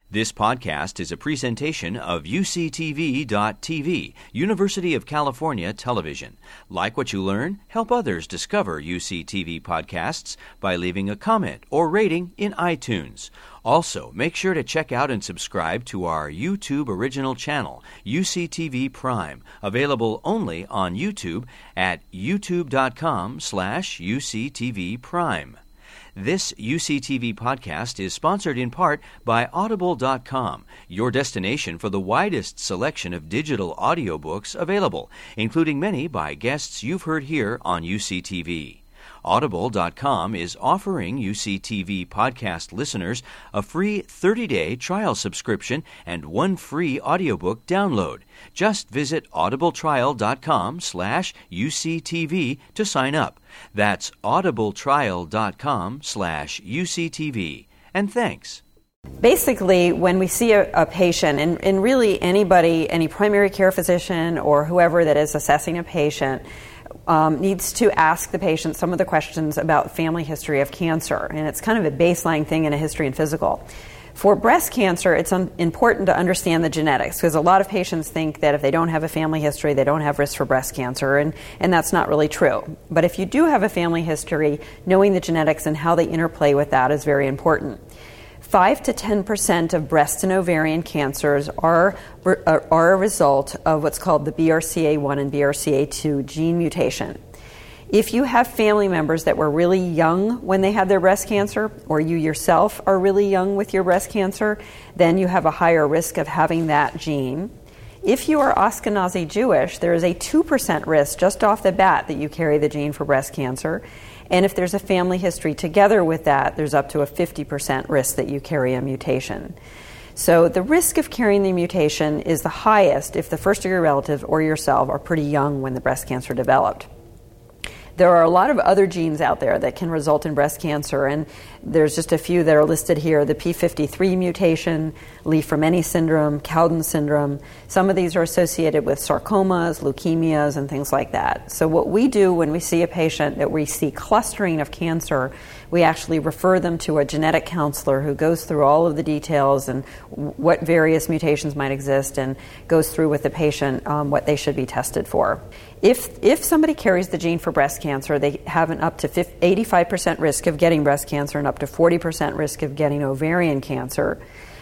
This podcast is a presentation of UCTV.tv, University of California Television. Like what you learn? Help others discover UCTV podcasts by leaving a comment or rating in iTunes. Also, make sure to check out and subscribe to our YouTube original channel, UCTV Prime, available only on YouTube at youtube.com/UCTV Prime. This UCTV podcast is sponsored in part by Audible.com, your destination for the widest selection of digital audiobooks available, including many by guests you've heard here on UCTV. Audible.com is offering UCTV podcast listeners a free 30-day trial subscription and one free audiobook download. Just visit audibletrial.com/UCTV to sign up. That's audibletrial.com/UCTV. And thanks. Basically, when we see a patient, and really anybody, any primary care physician or whoever that is assessing a patient, needs to ask the patient some of the questions about family history of cancer. And it's kind of a baseline thing in a history and physical. For breast cancer, it's important to understand the genetics, because a lot of patients think that if they don't have a family history, they don't have risk for breast cancer, and that's not really true. But if you do have a family history, knowing the genetics and how they interplay with that is very important. 5 to 10% of breast and ovarian cancers are a result of what's called the BRCA1 and BRCA2 gene mutation. If you have family members that were really young when they had their breast cancer, or you yourself are really young with your breast cancer, then you have a higher risk of having that gene. If you are Ashkenazi Jewish, there is a 2% risk just off the bat that you carry the gene for breast cancer. And if there's a family history together with that, there's up to a 50% risk that you carry a mutation. So the risk of carrying the mutation is the highest if the first-degree relative or yourself are pretty young when the breast cancer developed. There are a lot of other genes out there that can result in breast cancer, and there's just a few that are listed here. The P53 mutation, Li-Fraumeni syndrome, Cowden syndrome. Some of these are associated with sarcomas, leukemias, and things like that. So what we do when we see a patient that we see clustering of cancer, we actually refer them to a genetic counselor who goes through all of the details and what various mutations might exist, and goes through with the patient what they should be tested for. If somebody carries the gene for breast cancer, they have an up to 85% risk of getting breast cancer and up to 40% risk of getting ovarian cancer.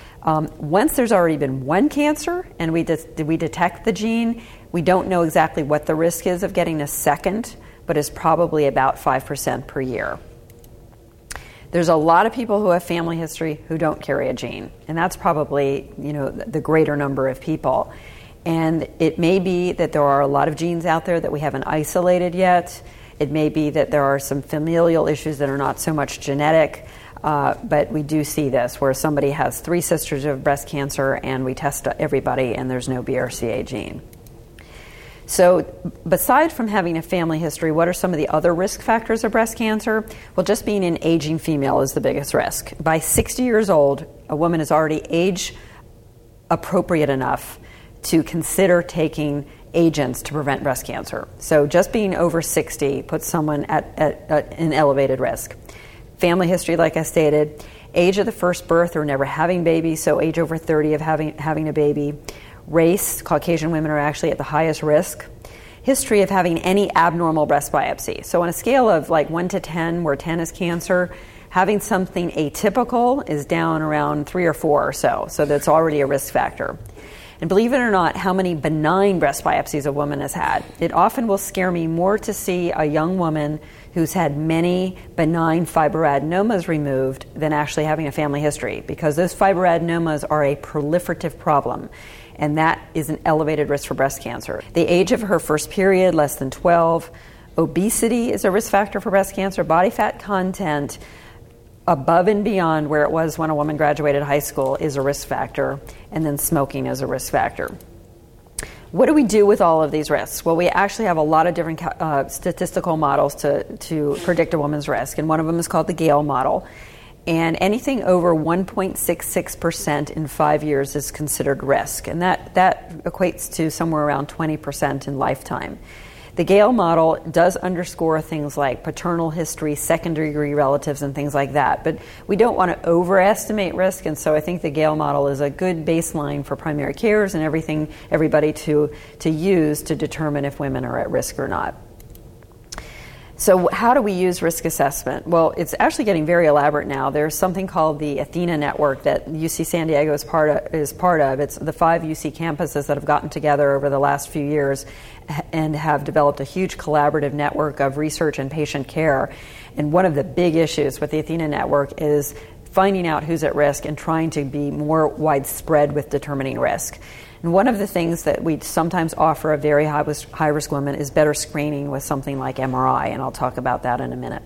Once there's already been one cancer and we detect the gene, we don't know exactly what the risk is of getting a second, but it's probably about 5% per year. There's a lot of people who have family history who don't carry a gene, and that's probably, the greater number of people. And it may be that there are a lot of genes out there that we haven't isolated yet. It may be that there are some familial issues that are not so much genetic, but we do see this, where somebody has 3 sisters who have breast cancer and we test everybody and there's no BRCA gene. So beside from having a family history, what are some of the other risk factors of breast cancer? Well, just being an aging female is the biggest risk. By 60 years old, a woman is already age appropriate enough to consider taking agents to prevent breast cancer. So just being over 60 puts someone at an elevated risk. Family history, like I stated, age of the first birth or never having babies, so age over 30 of having a baby. Race, Caucasian women are actually at the highest risk. History of having any abnormal breast biopsy. So on a scale of like 1 to 10, where 10 is cancer, having something atypical is down around 3 or 4 or so. So that's already a risk factor. And believe it or not, how many benign breast biopsies a woman has had. It often will scare me more to see a young woman who's had many benign fibroadenomas removed than actually having a family history, because those fibroadenomas are a proliferative problem, and that is an elevated risk for breast cancer. The age of her first period, less than 12. Obesity is a risk factor for breast cancer. Body fat content above and beyond where it was when a woman graduated high school is a risk factor, and then smoking is a risk factor. What do we do with all of these risks? Well, we actually have a lot of different statistical models to predict a woman's risk, and one of them is called the Gale model. And anything over 1.66% in 5 years is considered risk, and that equates to somewhere around 20% in lifetime. The Gale model does underscore things like paternal history, second-degree relatives, and things like that. But we don't want to overestimate risk, and so I think the Gale model is a good baseline for primary carers and everybody to use to determine if women are at risk or not. So how do we use risk assessment? Well, it's actually getting very elaborate now. There's something called the Athena Network that UC San Diego is part of. It's the 5 UC campuses that have gotten together over the last few years and have developed a huge collaborative network of research and patient care. And one of the big issues with the Athena Network is finding out who's at risk and trying to be more widespread with determining risk. And one of the things that we sometimes offer a very high-risk woman is better screening with something like MRI, and I'll talk about that in a minute.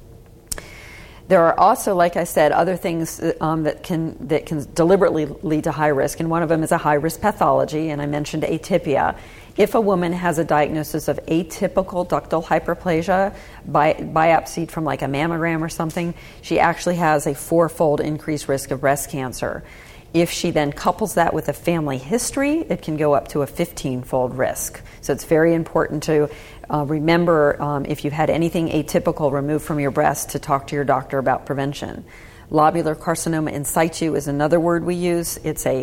There are also, like I said, other things that can deliberately lead to high risk, and one of them is a high-risk pathology, and I mentioned atypia. If a woman has a diagnosis of atypical ductal hyperplasia, biopsied from like a mammogram or something, she actually has a 4-fold increased risk of breast cancer. If she then couples that with a family history, it can go up to a 15-fold risk. So it's very important to remember if you've had anything atypical removed from your breast to talk to your doctor about prevention. Lobular carcinoma in situ is another word we use.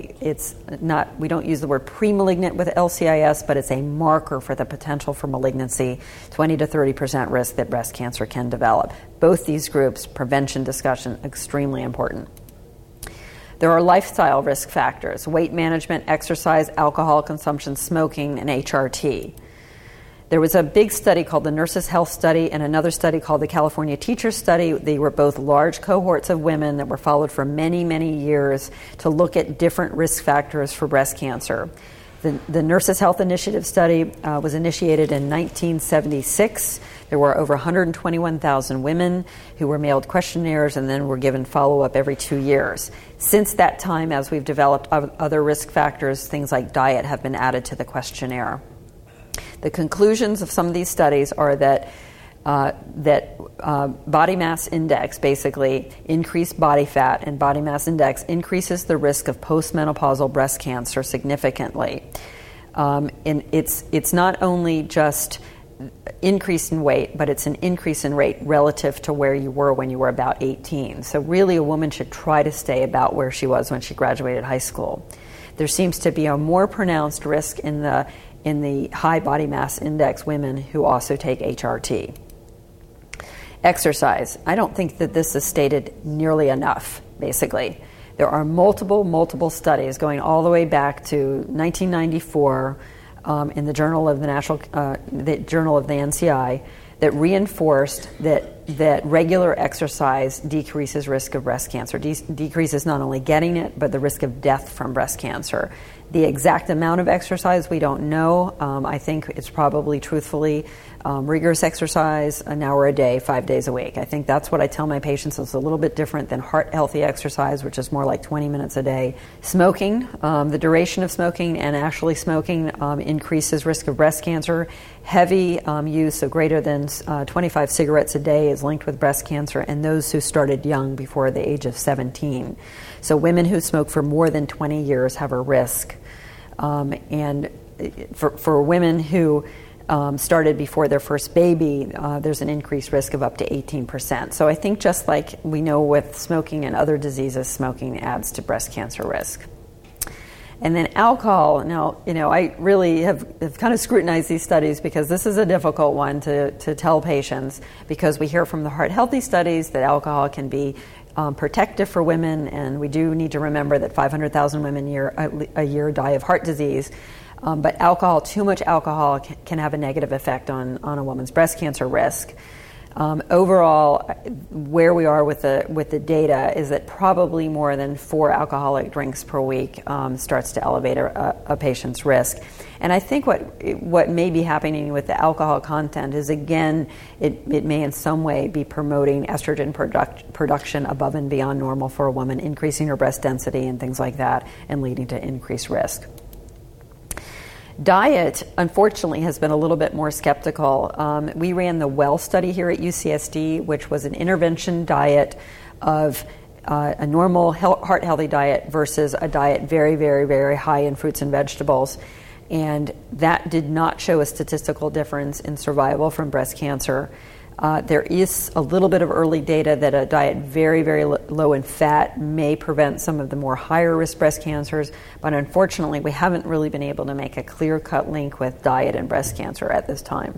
We don't use the word pre-malignant with LCIS, but it's a marker for the potential for malignancy, 20 to 30% risk that breast cancer can develop. Both these groups, prevention discussion, extremely important. There are lifestyle risk factors: weight management, exercise, alcohol consumption, smoking, and HRT. There was a big study called the Nurses' Health Study and another study called the California Teachers Study. They were both large cohorts of women that were followed for many, many years to look at different risk factors for breast cancer. The Nurses' Health Initiative study was initiated in 1976. There were over 121,000 women who were mailed questionnaires and then were given follow-up every 2 years. Since that time, as we've developed other risk factors, things like diet have been added to the questionnaire. The conclusions of some of these studies are that body mass index, basically increased body fat and body mass index, increases the risk of postmenopausal breast cancer significantly. And it's not only just increase in weight, but it's an increase in rate relative to where you were when you were about 18. So really a woman should try to stay about where she was when she graduated high school. There seems to be a more pronounced risk in the high body mass index women who also take HRT. Exercise. I don't think that this is stated nearly enough, basically. There are multiple studies going all the way back to 1994 in the Journal of the NCI that reinforced that regular exercise decreases risk of breast cancer. Decreases not only getting it, but the risk of death from breast cancer. The exact amount of exercise we don't know. I think it's probably, truthfully, rigorous exercise, an hour a day, 5 days a week. I think that's what I tell my patients. It's a little bit different than heart-healthy exercise, which is more like 20 minutes a day. Smoking, the duration of smoking and actually smoking increases risk of breast cancer. Heavy use of greater than 25 cigarettes a day is linked with breast cancer, and those who started young before the age of 17. So women who smoke for more than 20 years have a risk. And for women who started before their first baby, there's an increased risk of up to 18%. So I think just like we know with smoking and other diseases, smoking adds to breast cancer risk. And then alcohol. Now, I really have kind of scrutinized these studies because this is a difficult one to tell patients, because we hear from the heart healthy studies that alcohol can be protective for women, and we do need to remember that 500,000 women a year die of heart disease. But too much alcohol can have a negative effect on a woman's breast cancer risk. Overall, where we are with the data is that probably more than 4 alcoholic drinks per week starts to elevate a patient's risk. And I think what may be happening with the alcohol content is, again, it may in some way be promoting estrogen production above and beyond normal for a woman, increasing her breast density and things like that, and leading to increased risk. Diet, unfortunately, has been a little bit more skeptical. We ran the WELL study here at UCSD, which was an intervention diet of a normal heart-healthy diet versus a diet very, very, very high in fruits and vegetables. and that did not show a statistical difference in survival from breast cancer. There is a little bit of early data that a diet very, very low in fat may prevent some of the more higher risk breast cancers, but unfortunately we haven't really been able to make a clear-cut link with diet and breast cancer at this time.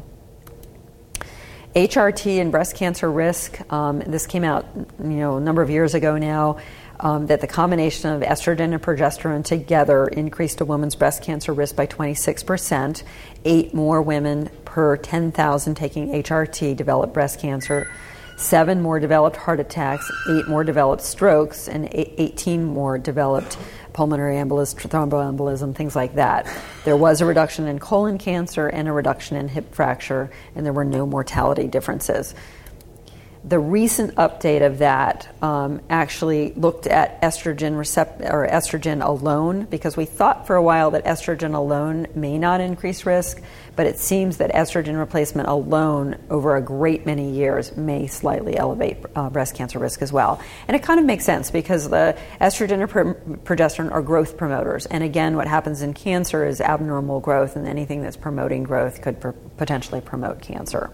HRT and breast cancer risk, this came out a number of years ago now, that the combination of estrogen and progesterone together increased a woman's breast cancer risk by 26%. 8 more women per 10,000 taking HRT developed breast cancer. 7 more developed heart attacks, 8 more developed strokes, and 18 more developed pulmonary embolism, thromboembolism, things like that. There was a reduction in colon cancer and a reduction in hip fracture, and there were no mortality differences. The recent update of that actually looked at estrogen alone, because we thought for a while that estrogen alone may not increase risk, but it seems that estrogen replacement alone over a great many years may slightly elevate breast cancer risk as well. And it kind of makes sense because the estrogen or progesterone are growth promoters. And again, what happens in cancer is abnormal growth, and anything that's promoting growth could potentially promote cancer.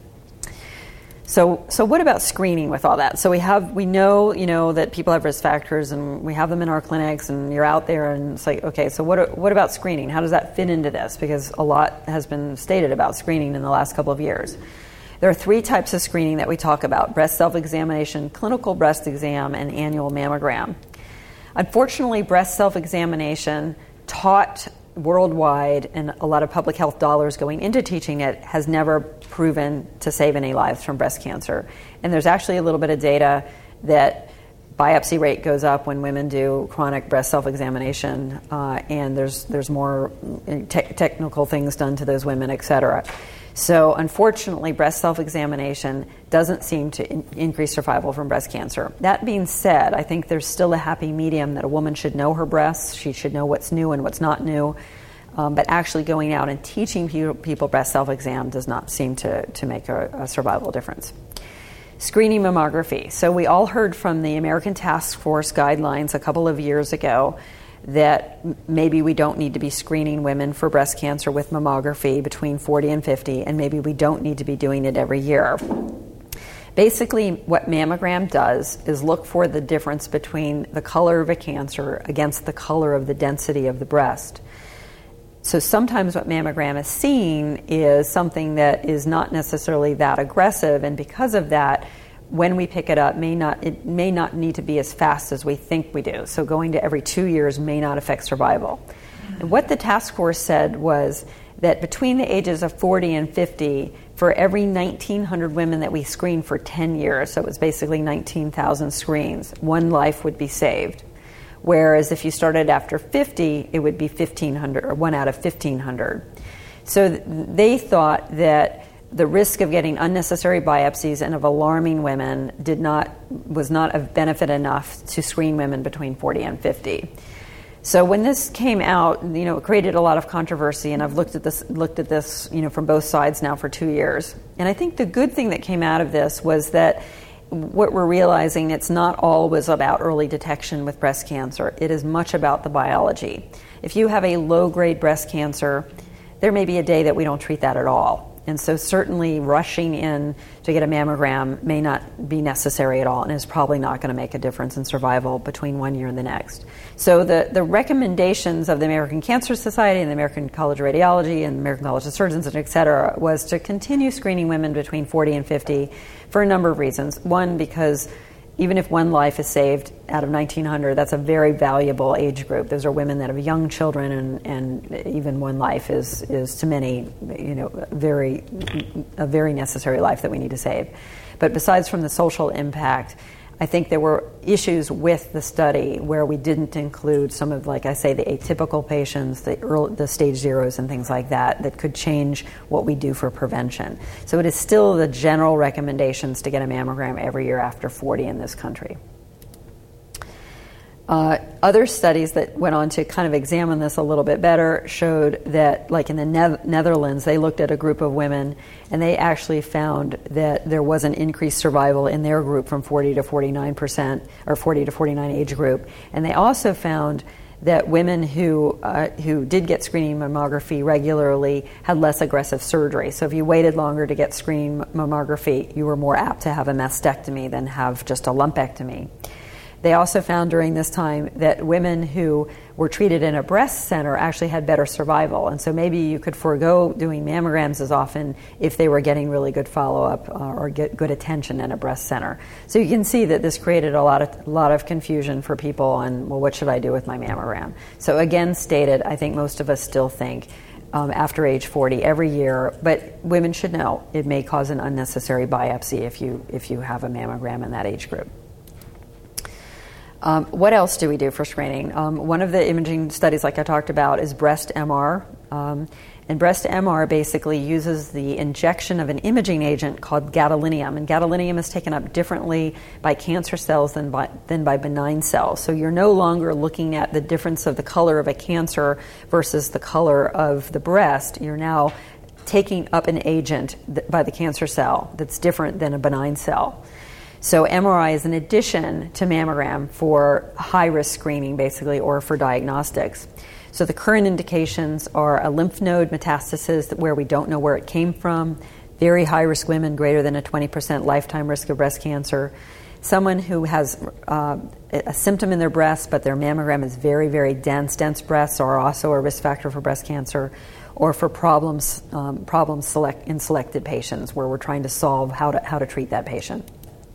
So what about screening with all that? So we know that people have risk factors, and we have them in our clinics, and you're out there, and it's like, okay, so what about screening? How does that fit into this? Because a lot has been stated about screening in the last couple of years. There are 3 types of screening that we talk about: breast self-examination, clinical breast exam, and annual mammogram. Unfortunately, breast self-examination taught worldwide, and a lot of public health dollars going into teaching it, has never proven to save any lives from breast cancer. And there's actually a little bit of data that biopsy rate goes up when women do chronic breast self-examination, and there's more technical things done to those women, et cetera. So unfortunately, breast self-examination doesn't seem to increase survival from breast cancer. That being said, I think there's still a happy medium that a woman should know her breasts. She should know what's new and what's not new. But actually going out and teaching people breast self-exam does not seem to make a survival difference. Screening mammography. So we all heard from the American Task Force guidelines a couple of years ago that maybe we don't need to be screening women for breast cancer with mammography between 40 and 50, and maybe we don't need to be doing it every year. Basically, what mammogram does is look for the difference between the color of a cancer against the color of the density of the breast. So sometimes what mammogram is seeing is something that is not necessarily that aggressive, and because of that, when we pick it up, it may not need to be as fast as we think we do. So going to every 2 years may not affect survival. And what the task force said was that between the ages of 40 and 50, for every 1,900 women that we screened for 10 years, so it was basically 19,000 screens, 1 life would be saved. Whereas if you started after 50, it would be 1,500, or 1 out of 1,500. So they thought that the risk of getting unnecessary biopsies and of alarming women was not of benefit enough to screen women between 40 and 50. So when this came out, it created a lot of controversy, and I've looked at this, from both sides now for 2 years. And I think the good thing that came out of this was that what we're realizing, it's not always about early detection with breast cancer. It is much about the biology. If you have a low-grade breast cancer, there may be a day that we don't treat that at all. And so certainly rushing in to get a mammogram may not be necessary at all, and is probably not going to make a difference in survival between 1 year and the next. So the recommendations of the American Cancer Society and the American College of Radiology and the American College of Surgeons, and et cetera, was to continue screening women between 40 and 50 for a number of reasons. One, because even if 1 life is saved out of 1,900, that's a very valuable age group. Those are women that have young children, and even 1 life is to many, a very necessary life that we need to save. But besides from the social impact, I think there were issues with the study where we didn't include some of, like I say, the atypical patients, the stage zeros and things like that could change what we do for prevention. So it is still the general recommendations to get a mammogram every year after 40 in this country. Other studies that went on to kind of examine this a little bit better showed that, like in the Netherlands, they looked at a group of women, and they actually found that there was an increased survival in their group from 40 to 49%, or 40 to 49 age group. And they also found that women who did get screening mammography regularly had less aggressive surgery. So if you waited longer to get screening mammography, you were more apt to have a mastectomy than have just a lumpectomy. They also found during this time that women who were treated in a breast center actually had better survival. And so maybe you could forego doing mammograms as often if they were getting really good follow-up or get good attention in a breast center. So you can see that this created a lot of confusion for people on, well, what should I do with my mammogram? So again stated, I think most of us still think after age 40 every year, but women should know it may cause an unnecessary biopsy if you have a mammogram in that age group. What else do we do for screening? One of the imaging studies, like I talked about, is breast MR. And breast MR basically uses the injection of an imaging agent called gadolinium. And gadolinium is taken up differently by cancer cells than by benign cells. So you're no longer looking at the difference of the color of a cancer versus the color of the breast. You're now taking up an agent by the cancer cell that's different than a benign cell. So MRI is an addition to mammogram for high-risk screening, basically, or for diagnostics. So the current indications are a lymph node metastasis where we don't know where it came from, very high-risk women, greater than a 20% lifetime risk of breast cancer, someone who has a symptom in their breast, but their mammogram is very, very dense. Dense breasts are also a risk factor for breast cancer, or for problems in selected patients where we're trying to solve how to treat that patient.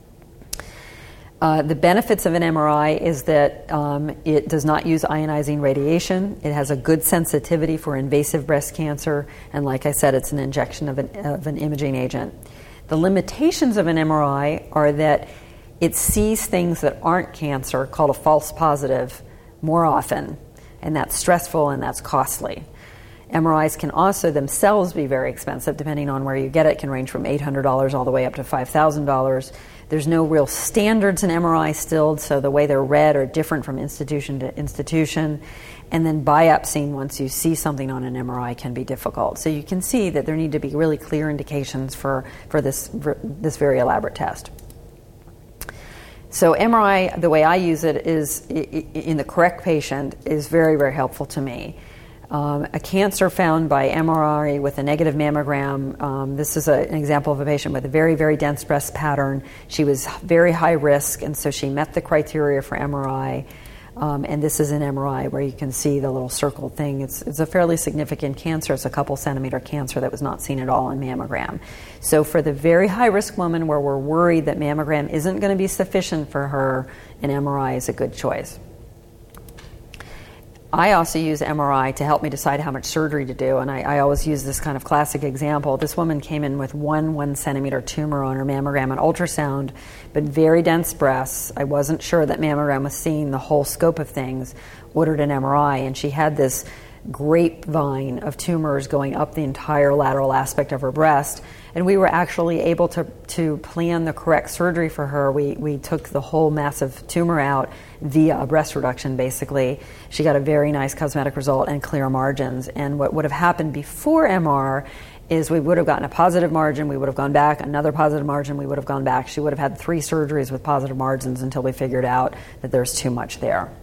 The benefits of an MRI is that it does not use ionizing radiation. It has a good sensitivity for invasive breast cancer, and like I said, it's an injection of an imaging agent. The limitations of an MRI are that it sees things that aren't cancer, called a false positive, more often, and that's stressful and that's costly. MRIs can also themselves be very expensive, depending on where you get it. It can range from $800 all the way up to $5,000. There's no real standards in MRI still, so the way they're read are different from institution to institution. And then biopsying, once you see something on an MRI, can be difficult. So you can see that there need to be really clear indications for this very elaborate test. So MRI, the way I use it is in the correct patient, is very, very helpful to me. A cancer found by MRI with a negative mammogram. This is an example of a patient with a very, very dense breast pattern. She was very high risk, and so she met the criteria for MRI. And this is an MRI where you can see the little circle thing. It's a fairly significant cancer. It's a couple centimeter cancer that was not seen at all in mammogram. So for the very high risk woman where we're worried that mammogram isn't going to be sufficient for her, an MRI is a good choice. I also use MRI to help me decide how much surgery to do, and I always use this kind of classic example. This woman came in with 1 centimeter tumor on her mammogram and ultrasound, but very dense breasts. I wasn't sure that mammogram was seeing the whole scope of things, ordered an MRI, and she had this grapevine of tumors going up the entire lateral aspect of her breast. And we were actually able to plan the correct surgery for her. We took the whole massive tumor out via a breast reduction, basically. She got a very nice cosmetic result and clear margins. And what would have happened before MR is we would have gotten a positive margin, we would have gone back, another positive margin, we would have gone back. She would have had 3 surgeries with positive margins until we figured out that there's too much there.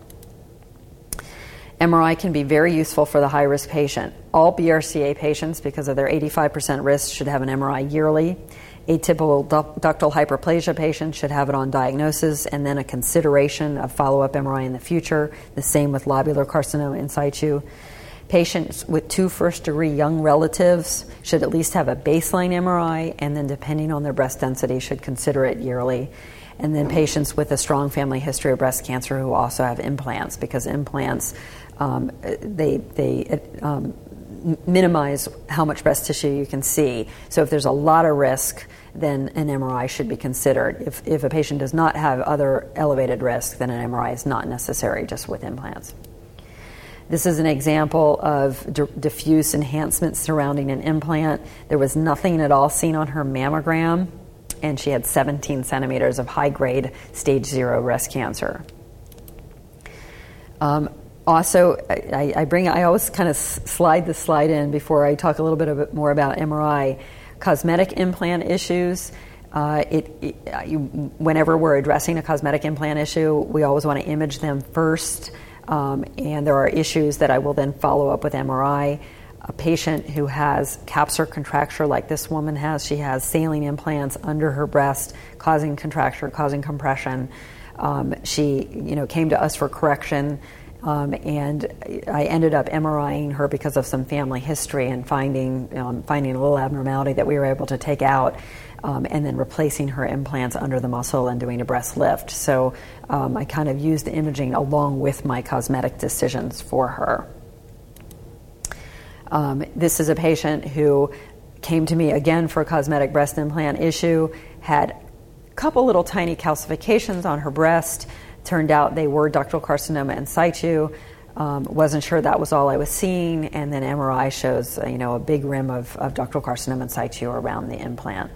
MRI can be very useful for the high-risk patient. All BRCA patients, because of their 85% risk, should have an MRI yearly. Atypical ductal hyperplasia patients should have it on diagnosis and then a consideration of follow-up MRI in the future. The same with lobular carcinoma in situ. Patients with 2 first-degree young relatives should at least have a baseline MRI, and then depending on their breast density should consider it yearly. And then patients with a strong family history of breast cancer who also have implants, because implants minimize how much breast tissue you can see. So if there's a lot of risk, then an MRI should be considered. If a patient does not have other elevated risk, then an MRI is not necessary just with implants. This is an example of diffuse enhancement surrounding an implant. There was nothing at all seen on her mammogram, and she had 17 centimeters of high-grade stage 0 breast cancer. Also, I always kind of slide this slide in before I talk a little bit more about MRI. Cosmetic implant issues. Whenever we're addressing a cosmetic implant issue, we always want to image them first. and there are issues that I will then follow up with MRI. A patient who has capsular contracture like this woman has, she has saline implants under her breast causing contracture, causing compression. She came to us for correction, and I ended up MRIing her because of some family history and finding a little abnormality that we were able to take out, and then replacing her implants under the muscle and doing a breast lift. So I kind of used the imaging along with my cosmetic decisions for her. This is a patient who came to me again for a cosmetic breast implant issue, had a couple little tiny calcifications on her breast. Turned out they were ductal carcinoma in situ. Wasn't sure that was all I was seeing, and then MRI shows a big rim of ductal carcinoma in situ around the implant.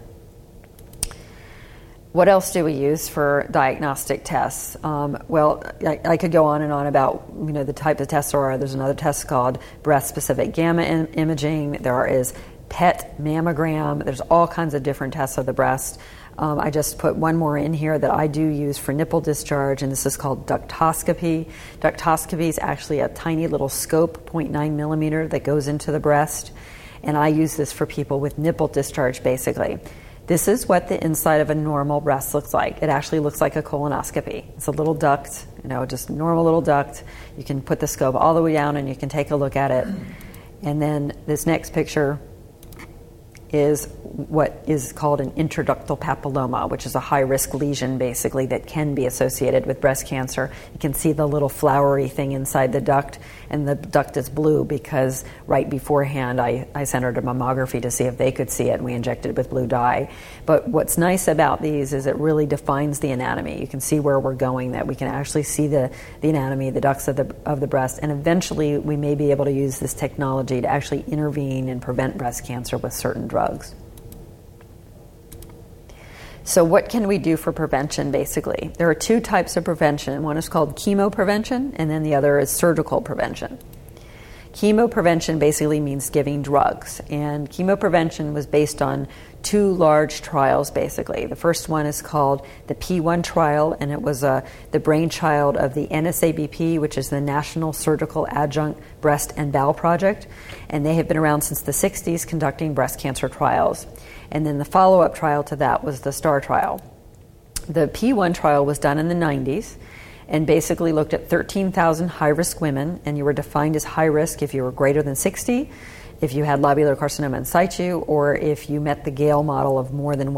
What else do we use for diagnostic tests? I could go on and on about the type of tests there are. There's another test called breast-specific gamma imaging. There is PET mammogram. There's all kinds of different tests of the breast. I just put one more in here that I do use for nipple discharge, and this is called ductoscopy. Ductoscopy is actually a tiny little scope, 0.9 millimeter, that goes into the breast, and I use this for people with nipple discharge, basically. This is what the inside of a normal breast looks like. It actually looks like a colonoscopy. It's a little duct, just a normal little duct. You can put the scope all the way down and you can take a look at it. And then this next picture is what is called an intraductal papilloma, which is a high-risk lesion, basically, that can be associated with breast cancer. You can see the little flowery thing inside the duct, and the duct is blue because right beforehand I sent her to mammography to see if they could see it, and we injected it with blue dye. But what's nice about these is it really defines the anatomy. You can see where we're going, that we can actually see the anatomy, the ducts of the breast, and eventually we may be able to use this technology to actually intervene and prevent breast cancer with certain drugs. So what can we do for prevention, basically? There are two types of prevention. One is called chemoprevention, and then the other is surgical prevention. Chemoprevention basically means giving drugs, and chemoprevention was based on two large trials, basically. The first one is called the P1 trial, and it was the brainchild of the NSABP, which is the National Surgical Adjunct Breast and Bowel Project, and they have been around since the 60s conducting breast cancer trials. And then the follow-up trial to that was the STAR trial. The P1 trial was done in the 90s and basically looked at 13,000 high-risk women, and you were defined as high-risk if you were greater than 60, if you had lobular carcinoma in situ, or if you met the Gale model of more than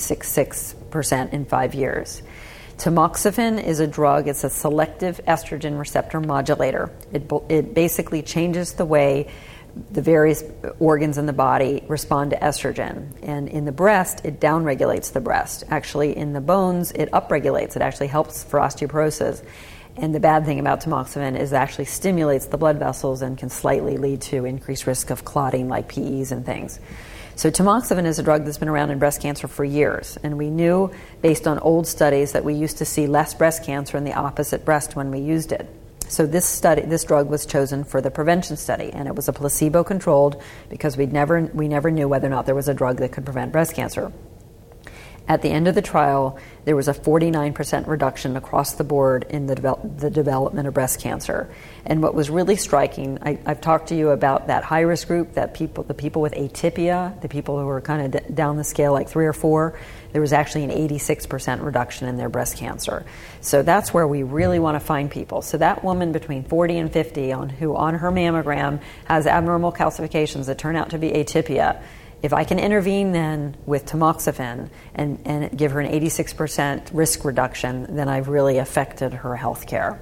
1.66% in 5 years. Tamoxifen is a drug. It's a selective estrogen receptor modulator. It basically changes the way the various organs in the body respond to estrogen. And in the breast, it downregulates the breast. Actually, in the bones, it upregulates. It actually helps for osteoporosis. And the bad thing about tamoxifen is it actually stimulates the blood vessels and can slightly lead to increased risk of clotting like PEs and things. So tamoxifen is a drug that's been around in breast cancer for years. And we knew, based on old studies, that we used to see less breast cancer in the opposite breast when we used it. So this drug was chosen for the prevention study, and it was a placebo-controlled because we never knew whether or not there was a drug that could prevent breast cancer. At the end of the trial, there was a 49% reduction across the board in the development of breast cancer. And what was really striking, I've talked to you about that high-risk group, the people with atypia, the people who were kind of down the scale like 3 or 4. There was actually an 86% reduction in their breast cancer. So that's where we really want to find people. So that woman between 40 and 50 who on her mammogram has abnormal calcifications that turn out to be atypia, if I can intervene then with tamoxifen and give her an 86% risk reduction, then I've really affected her health care.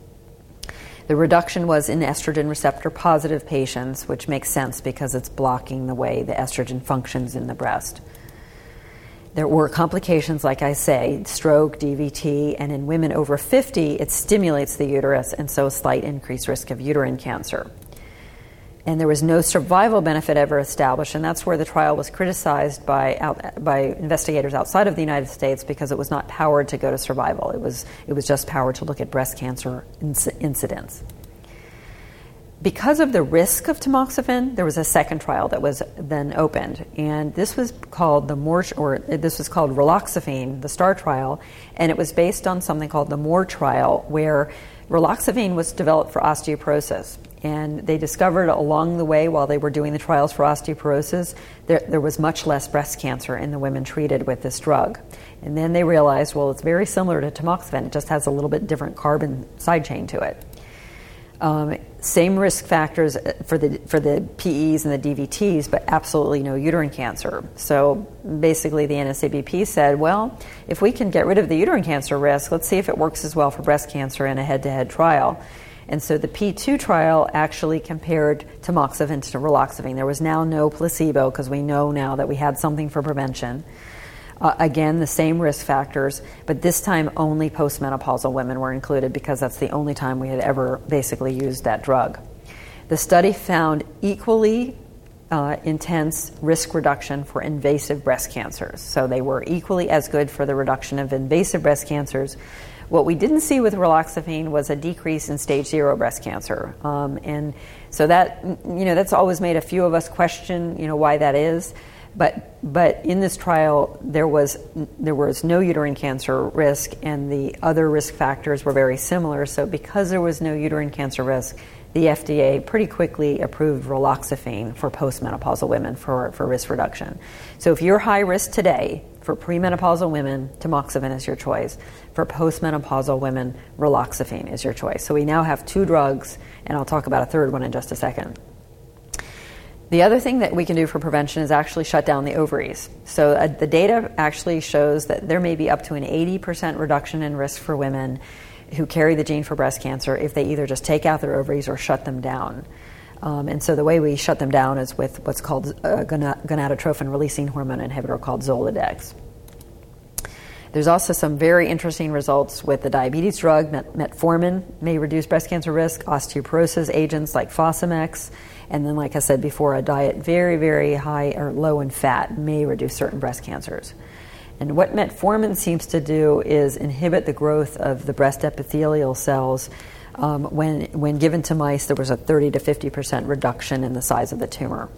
The reduction was in estrogen receptor positive patients, which makes sense because it's blocking the way the estrogen functions in the breast. There were complications, like I say, stroke, DVT, and in women over 50, it stimulates the uterus, and so a slight increased risk of uterine cancer. And there was no survival benefit ever established, and that's where the trial was criticized by investigators outside of the United States because it was not powered to go to survival. It was just powered to look at breast cancer incidence. Because of the risk of tamoxifen, there was a second trial that was then opened, and this was called raloxifene, the STAR trial, and it was based on something called the MORE trial, where Raloxifene was developed for osteoporosis, and they discovered along the way while they were doing the trials for osteoporosis, there was much less breast cancer in the women treated with this drug. And then they realized, well, it's very similar to tamoxifen, it just has a little bit different carbon side chain to it. Same risk factors for the PEs and the DVTs, but absolutely no uterine cancer. So basically the NSABP said, well, if we can get rid of the uterine cancer risk, let's see if it works as well for breast cancer in a head-to-head trial. And so the P2 trial actually compared tamoxifen to raloxifene. There was now no placebo because we know now that we had something for prevention. Again, the same risk factors, but this time only postmenopausal women were included because that's the only time we had ever basically used that drug. The study found equally intense risk reduction for invasive breast cancers. So they were equally as good for the reduction of invasive breast cancers. What we didn't see with raloxifene was a decrease in stage 0 breast cancer. And so that, that's always made a few of us question, why that is. But in this trial, there was no uterine cancer risk, and the other risk factors were very similar. So because there was no uterine cancer risk, the FDA pretty quickly approved raloxifene for postmenopausal women for risk reduction. So if you're high risk today, for premenopausal women, tamoxifen is your choice. For postmenopausal women, raloxifene is your choice. So we now have 2 drugs, and I'll talk about a third one in just a second. The other thing that we can do for prevention is actually shut down the ovaries. So the data actually shows that there may be up to an 80% reduction in risk for women who carry the gene for breast cancer if they either just take out their ovaries or shut them down. And so the way we shut them down is with what's called a gonadotrophin-releasing hormone inhibitor called Zoladex. There's also some very interesting results with the diabetes drug. Metformin may reduce breast cancer risk, osteoporosis agents like Fosamax, and then, like I said before, a diet very, very high or low in fat may reduce certain breast cancers. And what metformin seems to do is inhibit the growth of the breast epithelial cells. When given to mice, there was a 30 to 50% reduction in the size of the tumor.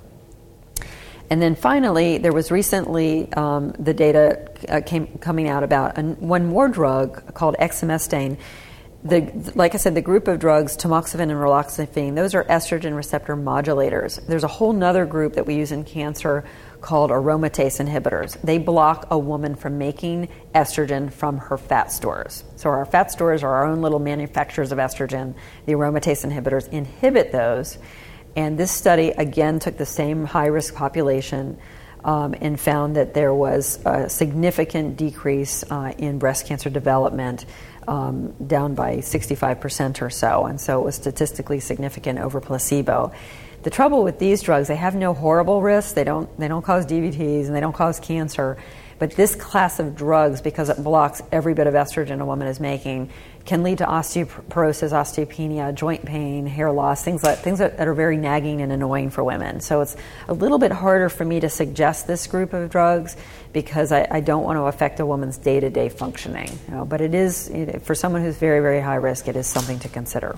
And then finally, there was recently the data coming out about one more drug called exemestane. Like I said, the group of drugs, tamoxifen and raloxifene, those are estrogen receptor modulators. There's a whole nother group that we use in cancer called aromatase inhibitors. They block a woman from making estrogen from her fat stores. So our fat stores are our own little manufacturers of estrogen. The aromatase inhibitors inhibit those. And this study, again, took the same high-risk population and found that there was a significant decrease in breast cancer development, down by 65% or so. And so it was statistically significant over placebo. The trouble with these drugs, they have no horrible risks. They don't cause DVTs and they don't cause cancer. But this class of drugs, because it blocks every bit of estrogen a woman is making, can lead to osteoporosis, osteopenia, joint pain, hair loss, things that are very nagging and annoying for women. So it's a little bit harder for me to suggest this group of drugs because I don't want to affect a woman's day-to-day functioning. But it is, for someone who's very, very high risk, it is something to consider.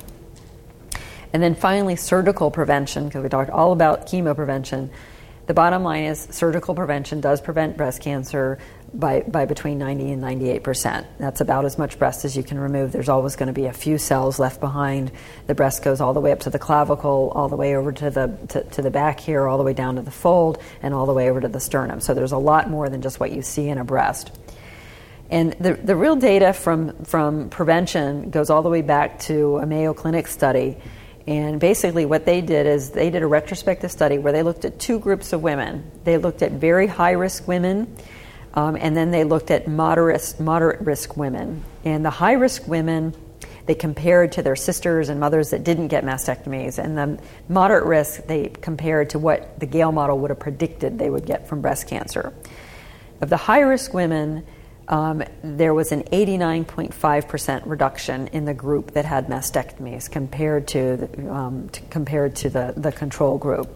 And then finally, surgical prevention, because we talked all about chemo prevention. The bottom line is surgical prevention does prevent breast cancer by between 90 and 98%. That's about as much breast as you can remove. There's always going to be a few cells left behind. The breast goes all the way up to the clavicle, all the way over to the back here, all the way down to the fold, and all the way over to the sternum. So there's a lot more than just what you see in a breast. And the real data from prevention goes all the way back to a Mayo Clinic study. And basically what they did is they did a retrospective study where they looked at 2 groups of women. They looked at very high-risk women, and then they looked at moderate-risk women. And the high-risk women, they compared to their sisters and mothers that didn't get mastectomies. And the moderate risk, they compared to what the Gale model would have predicted they would get from breast cancer. Of the high-risk women, there was an 89.5% reduction in the group that had mastectomies compared to the control group.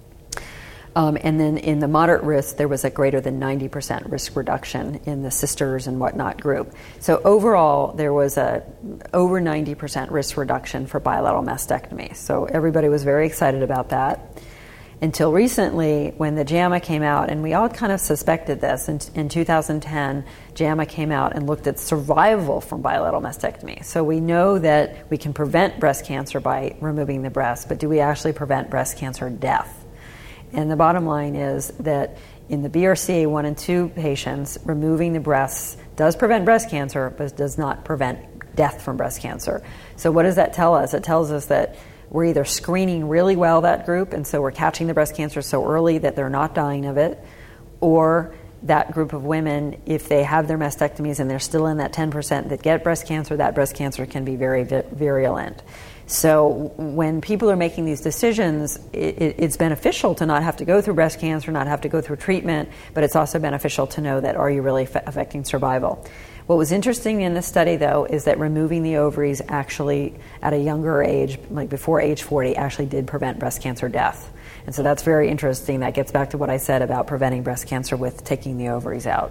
And then in the moderate risk, there was a greater than 90% risk reduction in the sisters and whatnot group. So overall, there was a over 90% risk reduction for bilateral mastectomy. So everybody was very excited about that. until recently when the JAMA came out, and we all kind of suspected this. In 2010, JAMA came out and looked at survival from bilateral mastectomy. So we know that we can prevent breast cancer by removing the breast, but do we actually prevent breast cancer death? And the bottom line is that in the BRCA 1 and 2 patients, removing the breasts does prevent breast cancer, but does not prevent death from breast cancer. So what does that tell us? It tells us that we're either screening really well that group, and so we're catching the breast cancer so early that they're not dying of it, or that group of women, if they have their mastectomies and they're still in that 10% that get breast cancer, that breast cancer can be very virulent. So when people are making these decisions, it's beneficial to not have to go through breast cancer, not have to go through treatment, but it's also beneficial to know that are you really affecting survival. What was interesting in this study, though, is that removing the ovaries actually at a younger age, like before age 40, actually did prevent breast cancer death. And so that's very interesting. That gets back to what I said about preventing breast cancer with taking the ovaries out.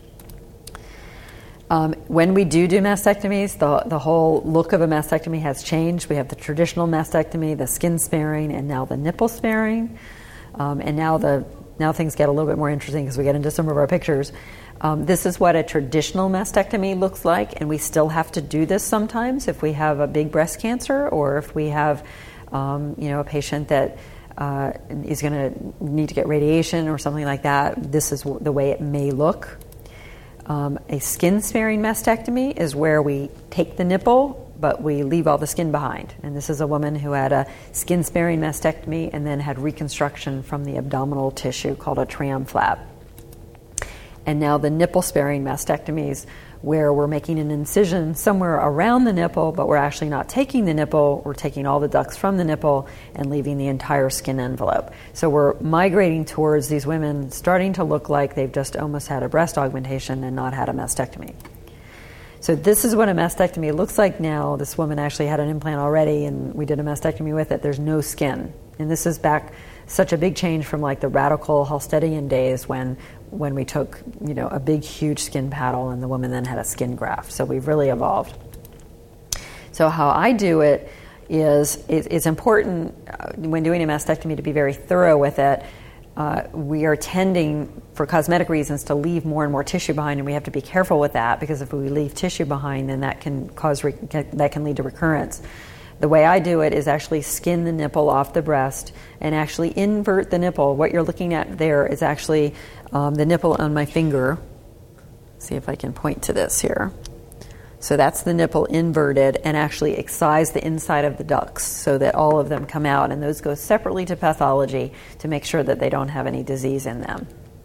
When we do mastectomies, the whole look of a mastectomy has changed. We have the traditional mastectomy, the skin sparing, and now the nipple sparing. And now things get a little bit more interesting because we get into some of our pictures. This is what a traditional mastectomy looks like, and we still have to do this sometimes if we have a big breast cancer or if we have, a patient that is going to need to get radiation or something like that. This is the way it may look. A skin-sparing mastectomy is where we take the nipple, but we leave all the skin behind. And this is a woman who had a skin-sparing mastectomy and then had reconstruction from the abdominal tissue called a tram flap. And now the nipple-sparing mastectomies, where we're making an incision somewhere around the nipple, but we're actually not taking the nipple, we're taking all the ducts from the nipple and leaving the entire skin envelope. So we're migrating towards these women starting to look like they've just almost had a breast augmentation and not had a mastectomy. So this is what a mastectomy looks like now. This woman actually had an implant already, and we did a mastectomy with it. There's no skin. And this is back such a big change from like the radical Halstedian days when we took, a big, huge skin paddle and the woman then had a skin graft. So we've really evolved. So how I do it is it's important when doing a mastectomy to be very thorough with it. We are tending, for cosmetic reasons, to leave more and more tissue behind, and we have to be careful with that because if we leave tissue behind, then that can lead to recurrence. The way I do it is actually skin the nipple off the breast and actually invert the nipple. What you're looking at there is actually the nipple on my finger. See if I can point to this here. So that's the nipple inverted and actually excise the inside of the ducts so that all of them come out, and those go separately to pathology to make sure that they don't have any disease in them.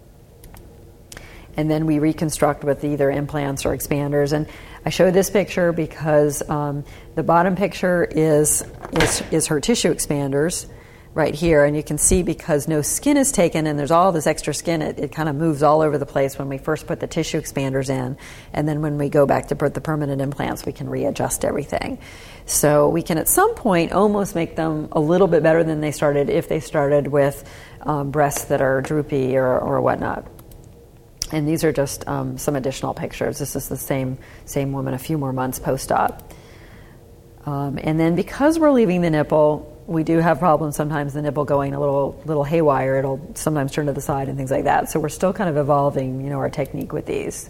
And then we reconstruct with either implants or expanders. And I show this picture because the bottom picture is her tissue expanders right here. And you can see because no skin is taken and there's all this extra skin, it kind of moves all over the place when we first put the tissue expanders in. And then when we go back to put the permanent implants, we can readjust everything. So we can at some point almost make them a little bit better than they started if they started with breasts that are droopy or whatnot. And these are just some additional pictures. This is the same woman a few more months post-op. And then because we're leaving the nipple, we do have problems sometimes the nipple going a little haywire. It'll sometimes turn to the side and things like that. So we're still kind of evolving, our technique with these.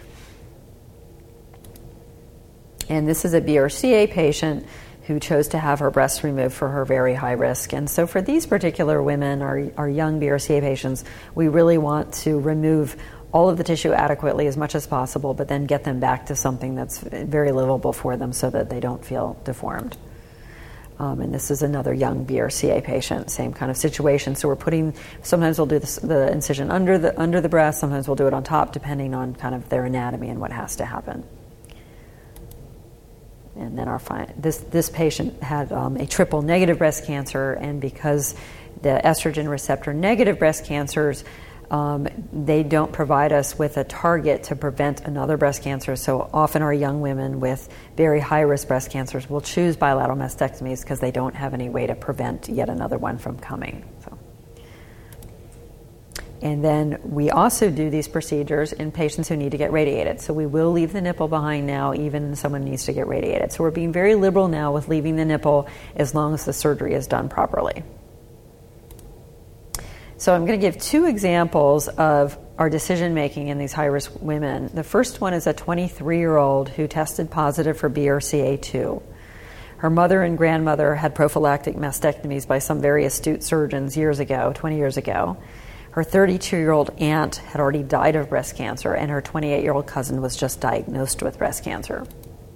And this is a BRCA patient who chose to have her breasts removed for her very high risk. And so for these particular women, our young BRCA patients, we really want to remove all of the tissue adequately as much as possible, but then get them back to something that's very livable for them so that they don't feel deformed. And this is another young BRCA patient, same kind of situation. So sometimes we'll do the incision under the breast, sometimes we'll do it on top, depending on kind of their anatomy and what has to happen. And then this patient had a triple negative breast cancer, and because the estrogen receptor negative breast cancers, they don't provide us with a target to prevent another breast cancer. So often our young women with very high-risk breast cancers will choose bilateral mastectomies because they don't have any way to prevent yet another one from coming. So. And then we also do these procedures in patients who need to get radiated. So we will leave the nipple behind now, even if someone needs to get radiated. So we're being very liberal now with leaving the nipple as long as the surgery is done properly. So I'm going to give two examples of our decision-making in these high-risk women. The first one is a 23-year-old who tested positive for BRCA2. Her mother and grandmother had prophylactic mastectomies by some very astute surgeons 20 years ago. Her 32-year-old aunt had already died of breast cancer, and her 28-year-old cousin was just diagnosed with breast cancer.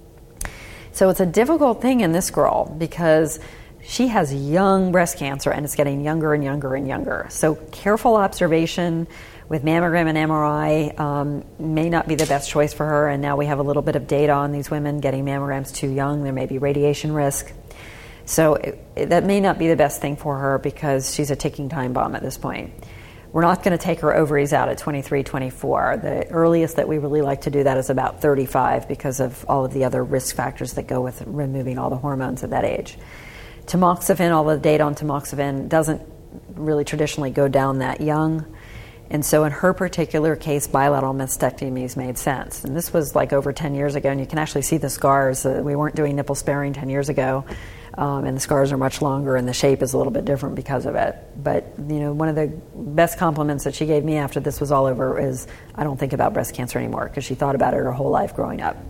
So it's a difficult thing in this girl because she has young breast cancer and it's getting younger and younger and younger. So careful observation with mammogram and MRI may not be the best choice for her, and now we have a little bit of data on these women getting mammograms too young. There may be radiation risk. So that may not be the best thing for her because she's a ticking time bomb at this point. We're not going to take her ovaries out at 23, 24. The earliest that we really like to do that is about 35 because of all of the other risk factors that go with removing all the hormones at that age. Tamoxifen, all the data on tamoxifen doesn't really traditionally go down that young. And so in her particular case, bilateral mastectomies made sense. And this was like over 10 years ago, and you can actually see the scars. We weren't doing nipple sparing 10 years ago, and the scars are much longer, and the shape is a little bit different because of it. But, one of the best compliments that she gave me after this was all over is, I don't think about breast cancer anymore, because she thought about it her whole life growing up.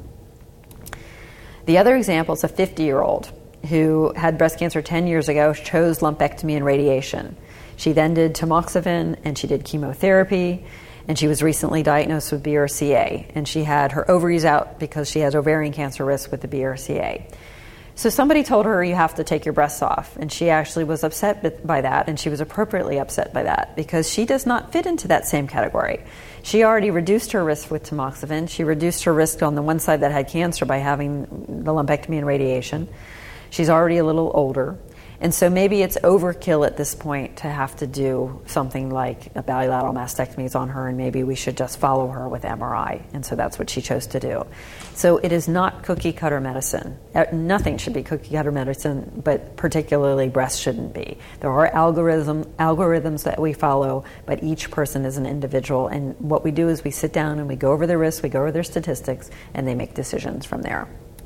The other example is a 50-year-old who had breast cancer 10 years ago, chose lumpectomy and radiation. She then did tamoxifen and she did chemotherapy, and she was recently diagnosed with BRCA, and she had her ovaries out because she has ovarian cancer risk with the BRCA. So somebody told her, you have to take your breasts off, and she actually was upset by that, and she was appropriately upset by that because she does not fit into that same category. She already reduced her risk with tamoxifen. She reduced her risk on the one side that had cancer by having the lumpectomy and radiation. She's already a little older. And so maybe it's overkill at this point to have to do something like a bilateral mastectomies on her, and maybe we should just follow her with MRI. And so that's what she chose to do. So it is not cookie-cutter medicine. Nothing should be cookie-cutter medicine, but particularly breast shouldn't be. There are algorithms that we follow, but each person is an individual. And what we do is we sit down and we go over their risks, we go over their statistics, and they make decisions from there.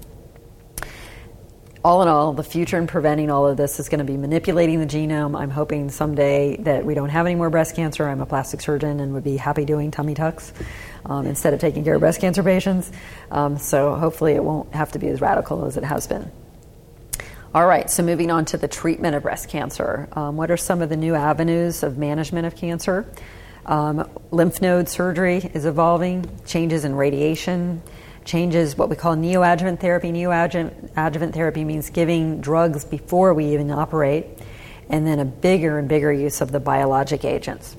All in all, the future in preventing all of this is going to be manipulating the genome. I'm hoping someday that we don't have any more breast cancer. I'm a plastic surgeon and would be happy doing tummy tucks instead of taking care of breast cancer patients. So hopefully it won't have to be as radical as it has been. All right, so moving on to the treatment of breast cancer. What are some of the new avenues of management of cancer? Lymph node surgery is evolving, changes in radiation, changes what we call neoadjuvant therapy. Neoadjuvant therapy means giving drugs before we even operate, and then a bigger and bigger use of the biologic agents.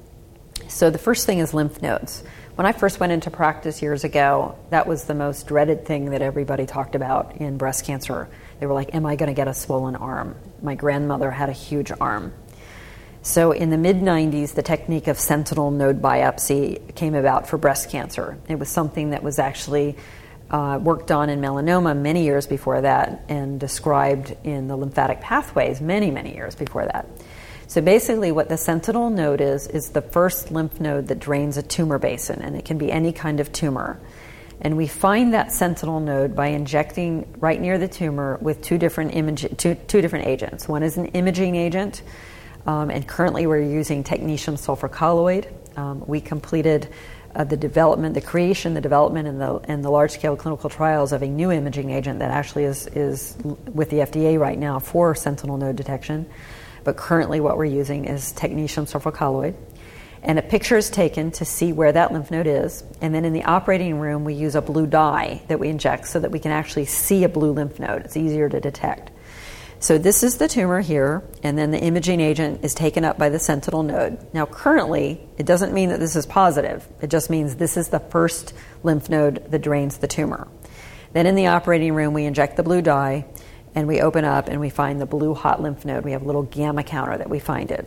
So the first thing is lymph nodes. When I first went into practice years ago, that was the most dreaded thing that everybody talked about in breast cancer. They were like, am I going to get a swollen arm? My grandmother had a huge arm. So in the mid-90s, the technique of sentinel node biopsy came about for breast cancer. It was something that was actually worked on in melanoma many years before that and described in the lymphatic pathways many, many years before that. So basically what the sentinel node is the first lymph node that drains a tumor basin, and it can be any kind of tumor. And we find that sentinel node by injecting right near the tumor with two different agents. One is an imaging agent, and currently we're using technetium sulfur colloid. We completed the development, and the large-scale clinical trials of a new imaging agent that actually is with the FDA right now for sentinel node detection. But currently what we're using is technetium sulfur colloid. And a picture is taken to see where that lymph node is. And then in the operating room, we use a blue dye that we inject so that we can actually see a blue lymph node. It's easier to detect. So this is the tumor here, and then the imaging agent is taken up by the sentinel node. Now currently, it doesn't mean that this is positive. It just means this is the first lymph node that drains the tumor. Then in the operating room, we inject the blue dye, and we open up and we find the blue hot lymph node. We have a little gamma counter that we find it.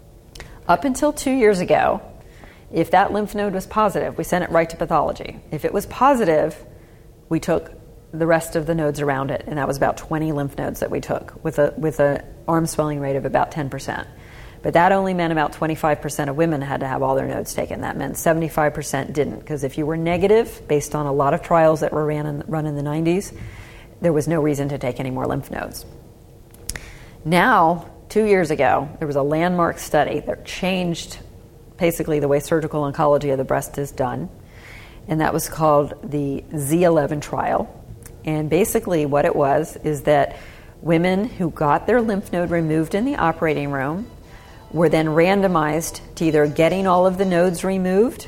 Up until 2 years ago, if that lymph node was positive, we sent it right to pathology. If it was positive, we took the rest of the nodes around it, and that was about 20 lymph nodes that we took with a arm swelling rate of about 10%. But that only meant about 25% of women had to have all their nodes taken. That meant 75% didn't, because if you were negative, based on a lot of trials that were run in the 90s, there was no reason to take any more lymph nodes. Now, 2 years ago, there was a landmark study that changed basically the way surgical oncology of the breast is done, and that was called the Z11 trial. And basically what it was is that women who got their lymph node removed in the operating room were then randomized to either getting all of the nodes removed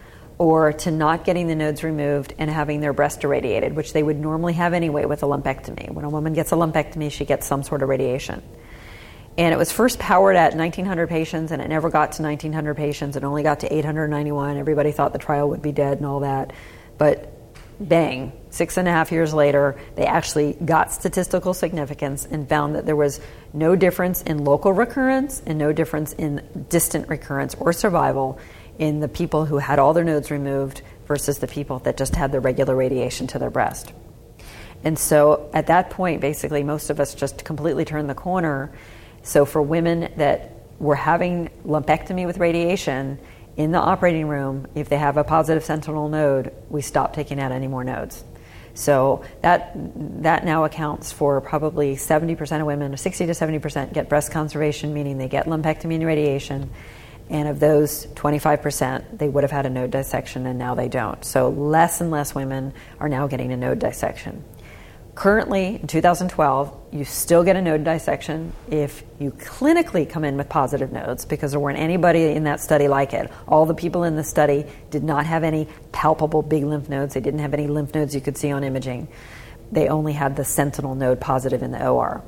or to not getting the nodes removed and having their breast irradiated, which they would normally have anyway with a lumpectomy. When a woman gets a lumpectomy, she gets some sort of radiation. And it was first powered at 1,900 patients, and it never got to 1,900 patients. It only got to 891. Everybody thought the trial would be dead and all that. But bang, 6.5 years later, they actually got statistical significance and found that there was no difference in local recurrence and no difference in distant recurrence or survival in the people who had all their nodes removed versus the people that just had the regular radiation to their breast. And so at that point, basically, most of us just completely turned the corner. So for women that were having lumpectomy with radiation in the operating room, if they have a positive sentinel node, we stop taking out any more nodes. So that now accounts for probably 70% of women, 60 to 70% get breast conservation, meaning they get lumpectomy and radiation. And of those 25%, they would have had a node dissection, and now they don't. So less and less women are now getting a node dissection. Currently, in 2012, you still get a node dissection if you clinically come in with positive nodes, because there weren't anybody in that study like it. All the people in the study did not have any palpable big lymph nodes. They didn't have any lymph nodes you could see on imaging. They only had the sentinel node positive in the OR.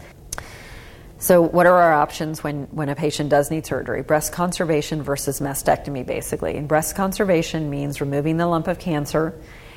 So what are our options when a patient does need surgery? Breast conservation versus mastectomy, basically. And breast conservation means removing the lump of cancer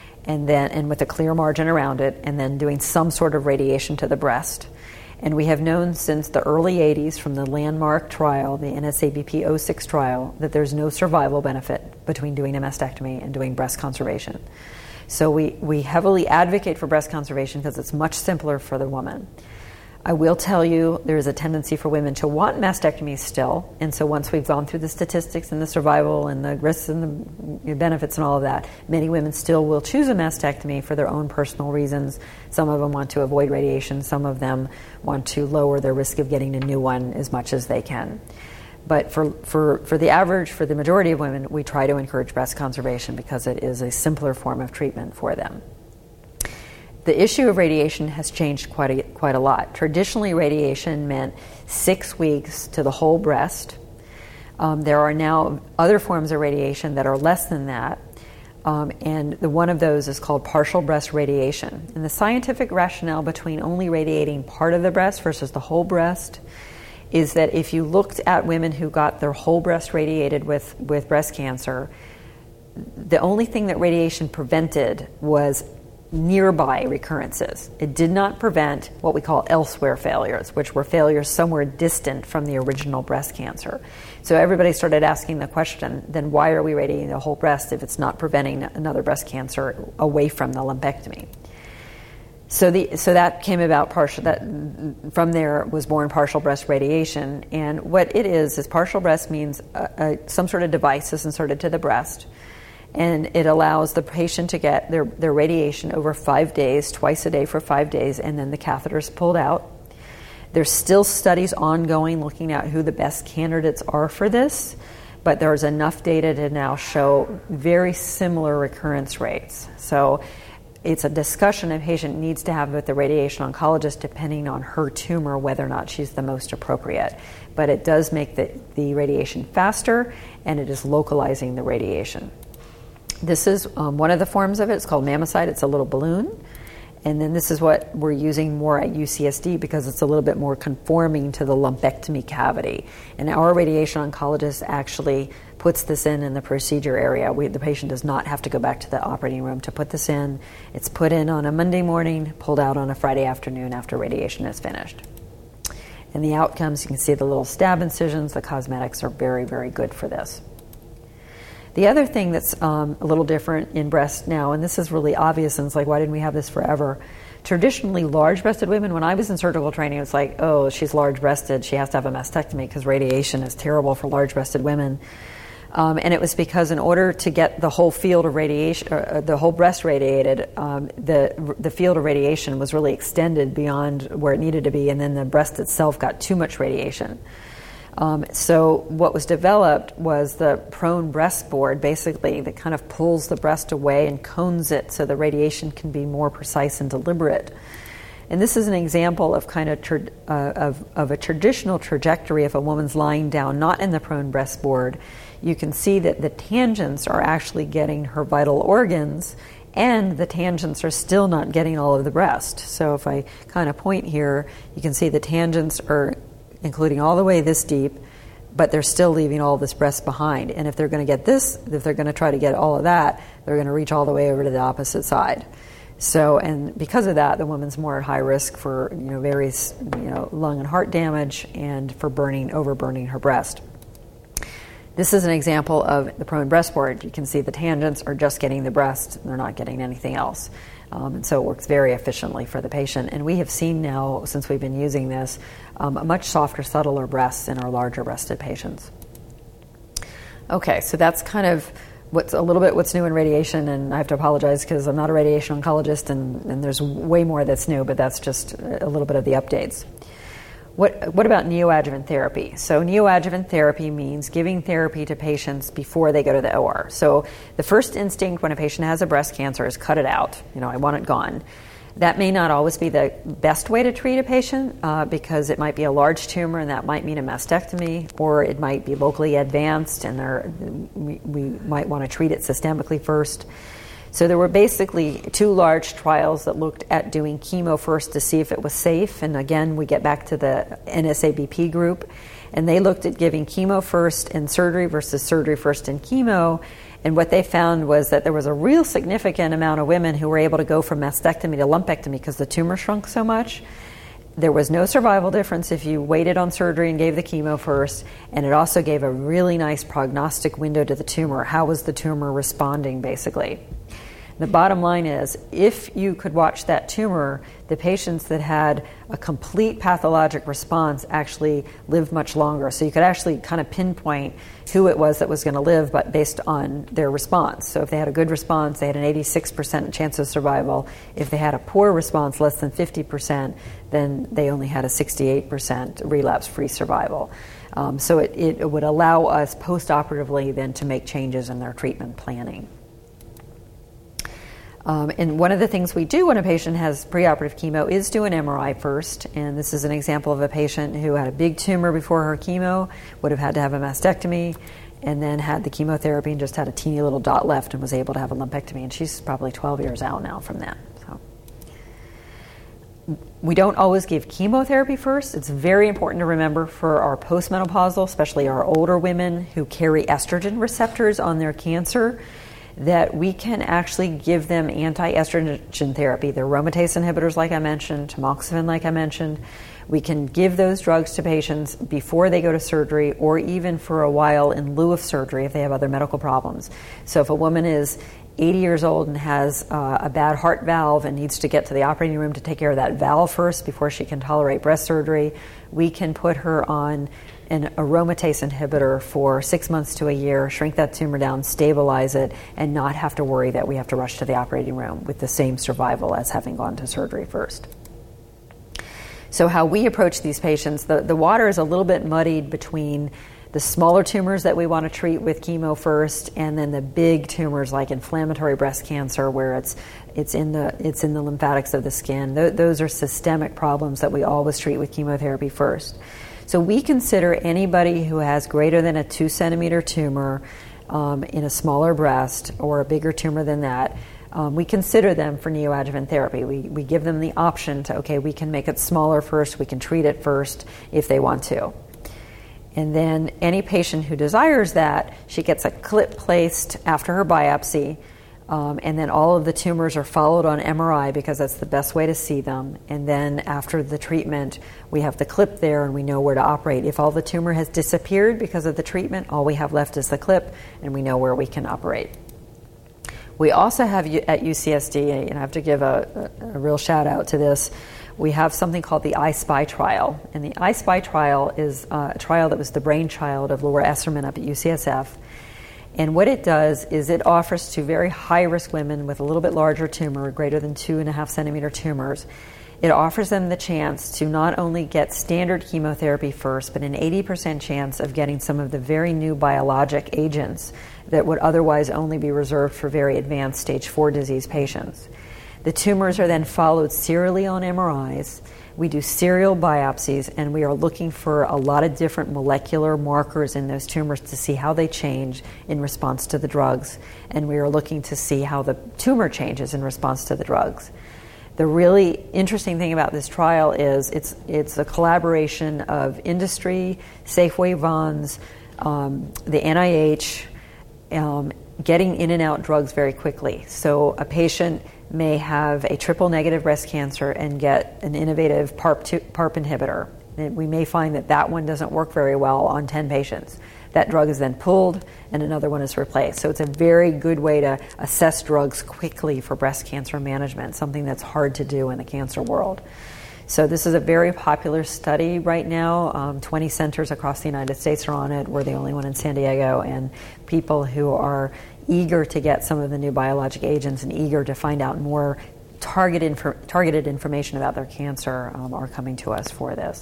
and with a clear margin around it, and then doing some sort of radiation to the breast. And we have known since the early 80s from the landmark trial, the NSABP 06 trial, that there's no survival benefit between doing a mastectomy and doing breast conservation. So we heavily advocate for breast conservation because it's much simpler for the woman. I will tell you there's a tendency for women to want mastectomies still, and so once we've gone through the statistics and the survival and the risks and the benefits and all of that, many women still will choose a mastectomy for their own personal reasons. Some of them want to avoid radiation, some of them want to lower their risk of getting a new one as much as they can. But for the average, for the majority of women, we try to encourage breast conservation because it is a simpler form of treatment for them. The issue of radiation has changed quite a lot. Traditionally, radiation meant 6 weeks to the whole breast. There are now other forms of radiation that are less than that, and one of those is called partial breast radiation. And the scientific rationale between only radiating part of the breast versus the whole breast is that if you looked at women who got their whole breast radiated with breast cancer, the only thing that radiation prevented was nearby recurrences. It did not prevent what we call elsewhere failures, which were failures somewhere distant from the original breast cancer. So everybody started asking the question, then why are we radiating the whole breast if it's not preventing another breast cancer away from the lumpectomy? So that came about from there was born partial breast radiation. And what it is partial breast means some sort of device is inserted to the breast, and it allows the patient to get their radiation over 5 days, twice a day for 5 days, and then the catheter is pulled out. There's still studies ongoing looking at who the best candidates are for this, but there's enough data to now show very similar recurrence rates. So it's a discussion a patient needs to have with the radiation oncologist depending on her tumor, whether or not she's the most appropriate. But it does make the radiation faster, and it is localizing the radiation. This is one of the forms of it. It's called Mammocyte. It's a little balloon. And then this is what we're using more at UCSD because it's a little bit more conforming to the lumpectomy cavity. And our radiation oncologist actually puts this in the procedure area. The patient does not have to go back to the operating room to put this in. It's put in on a Monday morning, pulled out on a Friday afternoon after radiation is finished. And the outcomes, you can see the little stab incisions. The cosmetics are very, very good for this. The other thing that's a little different in breast now, and this is really obvious, and it's like, why didn't we have this forever? Traditionally, large-breasted women, when I was in surgical training, it's like, oh, she's large-breasted, she has to have a mastectomy because radiation is terrible for large-breasted women. And it was because in order to get the whole field of radiation, the whole breast radiated, the field of radiation was really extended beyond where it needed to be, and then the breast itself got too much radiation. So what was developed was the prone breast board, basically, that kind of pulls the breast away and cones it so the radiation can be more precise and deliberate. And this is an example of kind of a traditional trajectory. If a woman's lying down, not in the prone breast board, you can see that the tangents are actually getting her vital organs, and the tangents are still not getting all of the breast. So if I kind of point here, you can see the tangents are including all the way this deep, but they're still leaving all this breast behind. And if they're going to get this, if they're going to try to get all of that, they're going to reach all the way over to the opposite side. So, and because of that, the woman's more at high risk for various lung and heart damage and for overburning her breast. This is an example of the prone breast board. You can see the tangents are just getting the breast; they're not getting anything else. And so it works very efficiently for the patient. And we have seen now, since we've been using this, a much softer, subtler breasts in our larger breasted patients. Okay, so that's kind of what's new in radiation, and I have to apologize because I'm not a radiation oncologist, and there's way more that's new, but that's just a little bit of the updates. What about neoadjuvant therapy? So neoadjuvant therapy means giving therapy to patients before they go to the OR. So the first instinct when a patient has a breast cancer is cut it out. I want it gone. That may not always be the best way to treat a patient because it might be a large tumor, and that might mean a mastectomy, or it might be locally advanced, and we might want to treat it systemically first. So there were basically 2 large trials that looked at doing chemo first to see if it was safe. And again, we get back to the NSABP group. And they looked at giving chemo first and surgery versus surgery first and chemo. And what they found was that there was a real significant amount of women who were able to go from mastectomy to lumpectomy because the tumor shrunk so much. There was no survival difference if you waited on surgery and gave the chemo first, and it also gave a really nice prognostic window to the tumor. How was the tumor responding, basically? The bottom line is, if you could watch that tumor, the patients that had a complete pathologic response actually lived much longer. So you could actually kind of pinpoint who it was that was going to live, but based on their response. So if they had a good response, they had an 86% chance of survival. If they had a poor response, less than 50%, then they only had a 68% relapse-free survival. So it would allow us post-operatively then to make changes in their treatment planning. And one of the things we do when a patient has preoperative chemo is do an MRI first. And this is an example of a patient who had a big tumor before her chemo, would have had to have a mastectomy, and then had the chemotherapy and just had a teeny little dot left and was able to have a lumpectomy. And she's probably 12 years out now from that. So we don't always give chemotherapy first. It's very important to remember for our postmenopausal, especially our older women who carry estrogen receptors on their cancer, that we can actually give them anti-estrogen therapy. They're aromatase inhibitors, like I mentioned, tamoxifen, like I mentioned. We can give those drugs to patients before they go to surgery, or even for a while in lieu of surgery if they have other medical problems. So if a woman is 80 years old and has a bad heart valve and needs to get to the operating room to take care of that valve first before she can tolerate breast surgery, we can put her on an aromatase inhibitor for 6 months to a year, shrink that tumor down, stabilize it, and not have to worry that we have to rush to the operating room with the same survival as having gone to surgery first. So how we approach these patients, the water is a little bit muddied between the smaller tumors that we want to treat with chemo first, and then the big tumors like inflammatory breast cancer, where it's in the lymphatics of the skin. Those are systemic problems that we always treat with chemotherapy first. So we consider anybody who has greater than a 2-centimeter tumor in a smaller breast, or a bigger tumor than that, we consider them for neoadjuvant therapy. We give them the option to, okay, we can make it smaller first, we can treat it first if they want to. And then any patient who desires that, she gets a clip placed after her biopsy, and then all of the tumors are followed on MRI because that's the best way to see them. And then after the treatment, we have the clip there and we know where to operate. If all the tumor has disappeared because of the treatment, all we have left is the clip, and we know where we can operate. We also have at UCSD, and I have to give a real shout out to this, we have something called the I-SPY trial. And the I-SPY trial is a trial that was the brainchild of Laura Esserman up at UCSF. And what it does is it offers to very high-risk women with a little bit larger tumor, greater than 2.5 centimeter tumors, it offers them the chance to not only get standard chemotherapy first, but an 80% chance of getting some of the very new biologic agents that would otherwise only be reserved for very advanced stage 4 disease patients. The tumors are then followed serially on MRIs. We do serial biopsies, and we are looking for a lot of different molecular markers in those tumors to see how they change in response to the drugs. And we are looking to see how the tumor changes in response to the drugs. The really interesting thing about this trial is it's a collaboration of industry, Safeway Vons, the NIH, getting in and out drugs very quickly. So a patient may have a triple-negative breast cancer and get an innovative PARP inhibitor. And we may find that one doesn't work very well on 10 patients. That drug is then pulled and another one is replaced. So it's a very good way to assess drugs quickly for breast cancer management, something that's hard to do in the cancer world. So this is a very popular study right now. 20 centers across the United States are on it. We're the only one in San Diego, and people who are eager to get some of the new biologic agents and eager to find out more targeted information about their cancer are coming to us for this.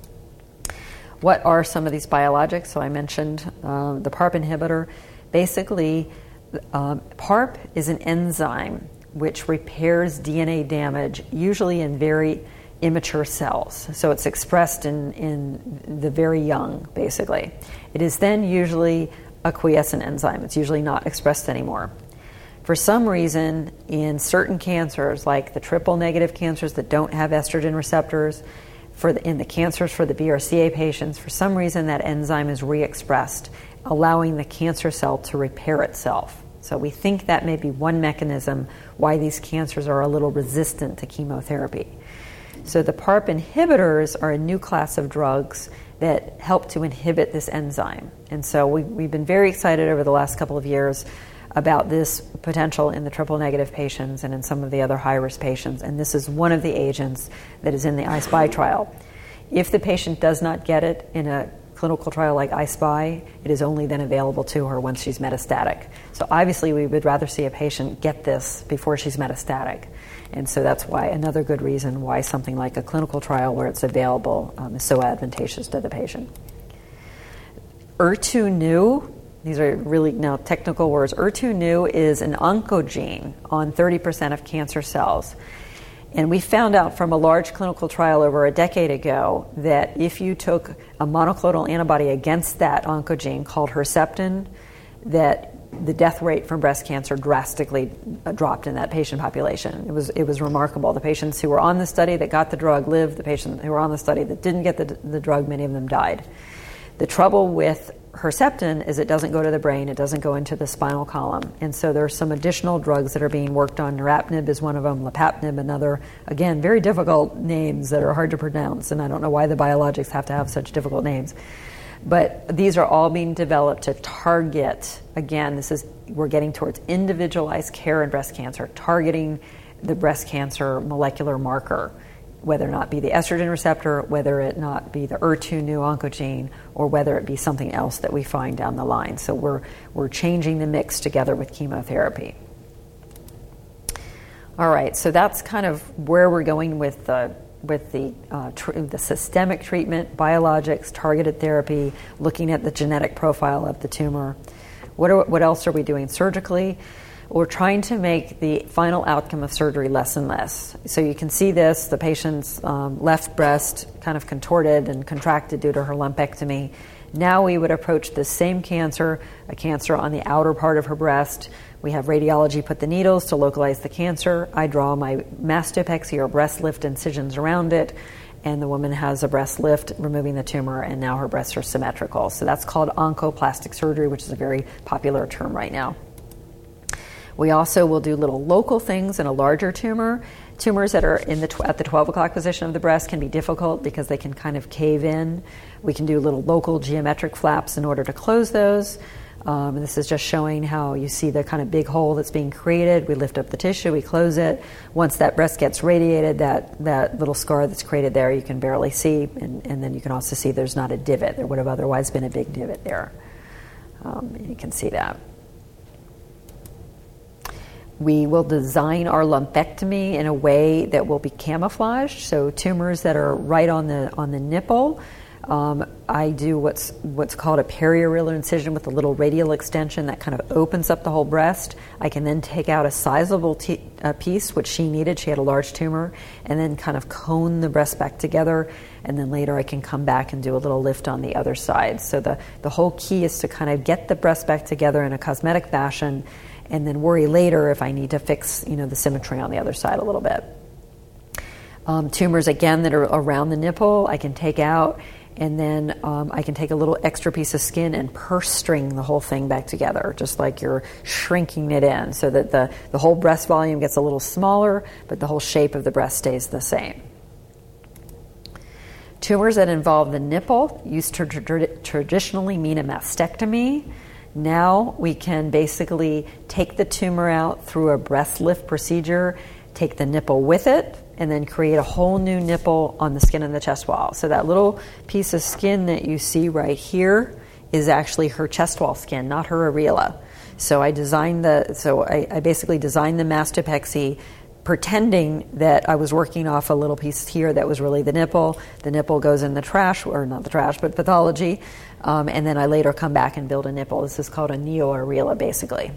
What are some of these biologics? So I mentioned the PARP inhibitor. Basically, PARP is an enzyme which repairs DNA damage, usually in very immature cells. So it's expressed in the very young, basically. It is then usually a quiescent enzyme. It's usually not expressed anymore. For some reason, in certain cancers, like the triple-negative cancers that don't have estrogen receptors, in the cancers for the BRCA patients, for some reason that enzyme is re-expressed, allowing the cancer cell to repair itself. So we think that may be one mechanism why these cancers are a little resistant to chemotherapy. So the PARP inhibitors are a new class of drugs that help to inhibit this enzyme. And so we've been very excited over the last couple of years about this potential in the triple-negative patients and in some of the other high-risk patients. And this is one of the agents that is in the I-SPY trial. If the patient does not get it in a clinical trial like I-SPY, it is only then available to her once she's metastatic. So obviously we would rather see a patient get this before she's metastatic. And so that's why another good reason why something like a clinical trial where it's available is so advantageous to the patient. HER2/neu, these are really now technical words. HER2/neu is an oncogene on 30% of cancer cells. And we found out from a large clinical trial over a decade ago that if you took a monoclonal antibody against that oncogene called Herceptin, that the death rate from breast cancer drastically dropped in that patient population. It was remarkable. The patients who were on the study that got the drug lived. The patients who were on the study that didn't get the drug, many of them died. The trouble with Herceptin is it doesn't go to the brain, it doesn't go into the spinal column. And so there are some additional drugs that are being worked on. Neratinib is one of them, Lapapnib another. Again, very difficult names that are hard to pronounce, and I don't know why the biologics have to have such difficult names. But these are all being developed to target, again, we're getting towards individualized care in breast cancer, targeting the breast cancer molecular marker, whether or not be the estrogen receptor, whether it not be the HER2/neu oncogene, or whether it be something else that we find down the line. So we're changing the mix together with chemotherapy. All right, so that's kind of where we're going with the systemic treatment, biologics, targeted therapy, looking at the genetic profile of the tumor. What else are we doing surgically? We're trying to make the final outcome of surgery less and less. So you can see this, the patient's left breast kind of contorted and contracted due to her lumpectomy. Now we would approach the same cancer, a cancer on the outer part of her breast. We have radiology put the needles to localize the cancer. I draw my mastopexy or breast lift incisions around it, and the woman has a breast lift removing the tumor, and now her breasts are symmetrical. So that's called oncoplastic surgery, which is a very popular term right now. We also will do little local things in a larger tumor. Tumors that are at the 12 o'clock position of the breast can be difficult because they can kind of cave in. We can do little local geometric flaps in order to close those. And this is just showing how you see the kind of big hole that's being created. We lift up the tissue, we close it. Once that breast gets radiated, that little scar that's created there you can barely see, and then you can also see there's not a divot. There would have otherwise been a big divot there. You can see that. We will design our lumpectomy in a way that will be camouflaged. So tumors that are right on the nipple, I do what's called a periareolar incision with a little radial extension that kind of opens up the whole breast. I can then take out a sizable piece, which she needed. She had a large tumor, and then kind of cone the breast back together. And then later I can come back and do a little lift on the other side. So the whole key is to kind of get the breast back together in a cosmetic fashion, and then worry later if I need to fix, the symmetry on the other side a little bit. Tumors, again, that are around the nipple, I can take out, and then I can take a little extra piece of skin and purse string the whole thing back together, just like you're shrinking it in, so that the whole breast volume gets a little smaller, but the whole shape of the breast stays the same. Tumors that involve the nipple used to traditionally mean a mastectomy. Now we can basically take the tumor out through a breast lift procedure, take the nipple with it, and then create a whole new nipple on the skin of the chest wall. So that little piece of skin that you see right here is actually her chest wall skin, not her areola. So I basically designed the mastopexy pretending that I was working off a little piece here that was really the nipple. The nipple goes in the trash, or not the trash, but pathology. And then I later come back and build a nipple. This is called a neo-areola, basically.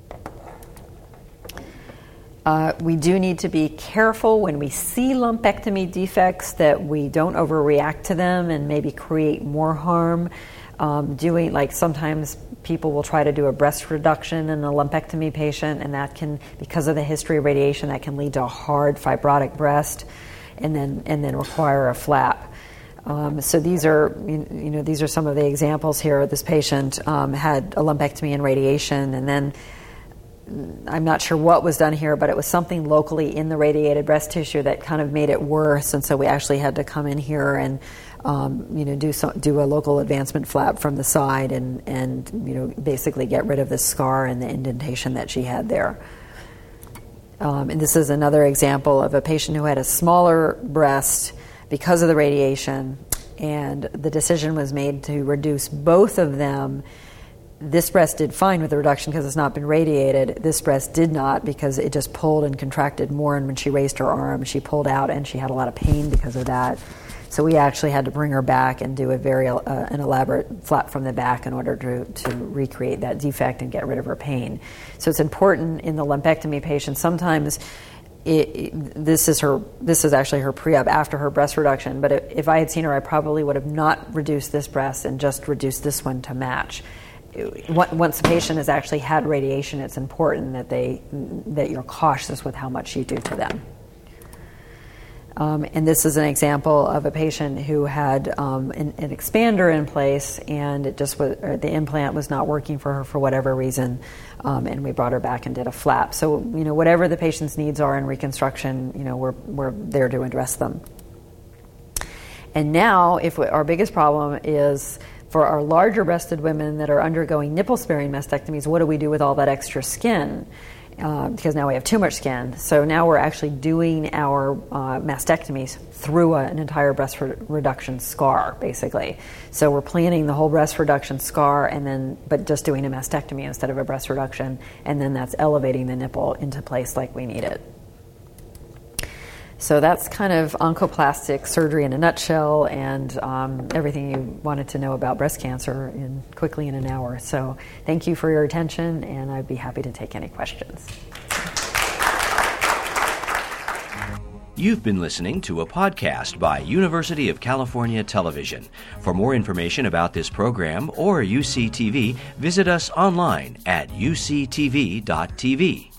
We do need to be careful when we see lumpectomy defects that we don't overreact to them and maybe create more harm. Sometimes people will try to do a breast reduction in a lumpectomy patient, and that can, because of the history of radiation, that can lead to a hard fibrotic breast and then require a flap. So these are some of the examples here. This patient had a lumpectomy and radiation, and then I'm not sure what was done here, but it was something locally in the radiated breast tissue that kind of made it worse, and so we actually had to come in here and do a local advancement flap from the side and basically get rid of the scar and the indentation that she had there. And this is another example of a patient who had a smaller breast because of the radiation, and the decision was made to reduce both of them. This breast did fine with the reduction because it's not been radiated. This breast did not, because it just pulled and contracted more, and when she raised her arm, she pulled out and she had a lot of pain because of that. So we actually had to bring her back and do a very an elaborate flap from the back in order to recreate that defect and get rid of her pain. So it's important in the lumpectomy patient. Sometimes this is actually her pre-op after her breast reduction, but if I had seen her, I probably would have not reduced this breast and just reduced this one to match. Once the patient has actually had radiation, it's important that you're cautious with how much you do to them. And this is an example of a patient who had an expander in place, and the implant was not working for her for whatever reason, and we brought her back and did a flap. So whatever the patient's needs are in reconstruction, we're there to address them. And now, our biggest problem is for our larger breasted women that are undergoing nipple-sparing mastectomies, what do we do with all that extra skin? Because now we have too much skin. So now we're actually doing our mastectomies through an entire breast reduction scar, basically. So we're planning the whole breast reduction scar, but just doing a mastectomy instead of a breast reduction, and then that's elevating the nipple into place like we need it. So that's kind of oncoplastic surgery in a nutshell, and everything you wanted to know about breast cancer quickly in an hour. So thank you for your attention, and I'd be happy to take any questions. You've been listening to a podcast by University of California Television. For more information about this program or UCTV, visit us online at uctv.tv.